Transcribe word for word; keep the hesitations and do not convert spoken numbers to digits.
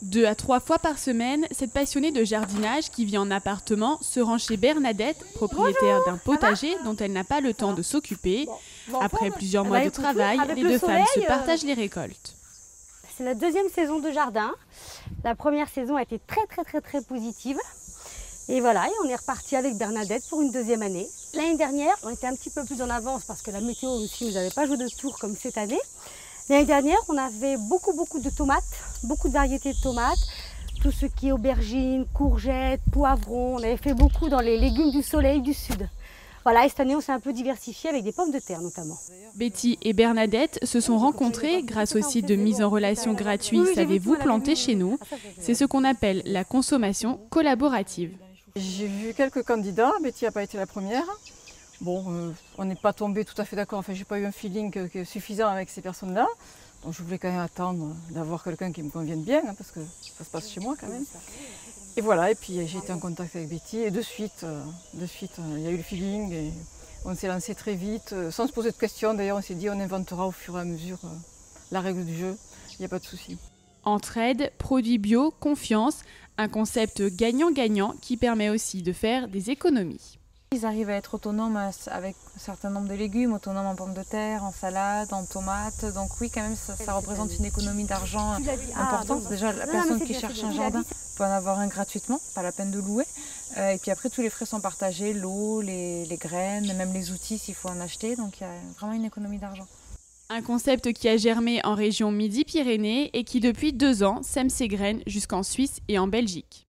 Deux à trois fois par semaine, cette passionnée de jardinage qui vit en appartement se rend chez Bernadette, propriétaire d'un potager dont elle n'a pas le temps de s'occuper. Après plusieurs mois de travail, les deux femmes se partagent les récoltes. C'est la deuxième saison de jardin. La première saison a été très très très très positive. Et voilà, et on est reparti avec Bernadette pour une deuxième année. L'année dernière, on était un petit peu plus en avance parce que la météo aussi ne nous avait pas joué de tour comme cette année. L'année dernière, on avait beaucoup beaucoup de tomates, beaucoup de variétés de tomates. Tout ce qui est aubergines, courgettes, poivrons. On avait fait beaucoup dans les légumes du soleil du sud. Voilà, et cette année, on s'est un peu diversifié avec des pommes de terre notamment. Betty et Bernadette se sont rencontrées grâce au site de mise en relation gratuit Savez-vous planter chez nous. C'est ce qu'on appelle la consommation collaborative. J'ai vu quelques candidats, Betty n'a pas été la première. Bon, euh, on n'est pas tombé tout à fait d'accord, enfin j'ai pas eu un feeling que, que suffisant avec ces personnes-là. Donc je voulais quand même attendre d'avoir quelqu'un qui me convienne bien, hein, parce que ça se passe chez moi quand même. Et voilà, et puis j'ai été en contact avec Betty et de suite, euh, de suite euh, il y a eu le feeling et on s'est lancé très vite, euh, sans se poser de questions. D'ailleurs on s'est dit on inventera au fur et à mesure euh, la règle du jeu, il n'y a pas de souci. Entraide, produits bio, confiance, un concept gagnant-gagnant qui permet aussi de faire des économies. Ils arrivent à être autonomes avec un certain nombre de légumes, autonomes en pommes de terre, en salade, en tomates. Donc oui, quand même, ça, ça représente une économie d'argent importante. Déjà, la personne qui cherche un jardin peut en avoir un gratuitement, pas la peine de louer. Euh, et puis après, tous les frais sont partagés, l'eau, les, les graines, même les outils s'il faut en acheter. Donc il y a vraiment une économie d'argent. Un concept qui a germé en région Midi-Pyrénées et qui depuis deux ans sème ses graines jusqu'en Suisse et en Belgique.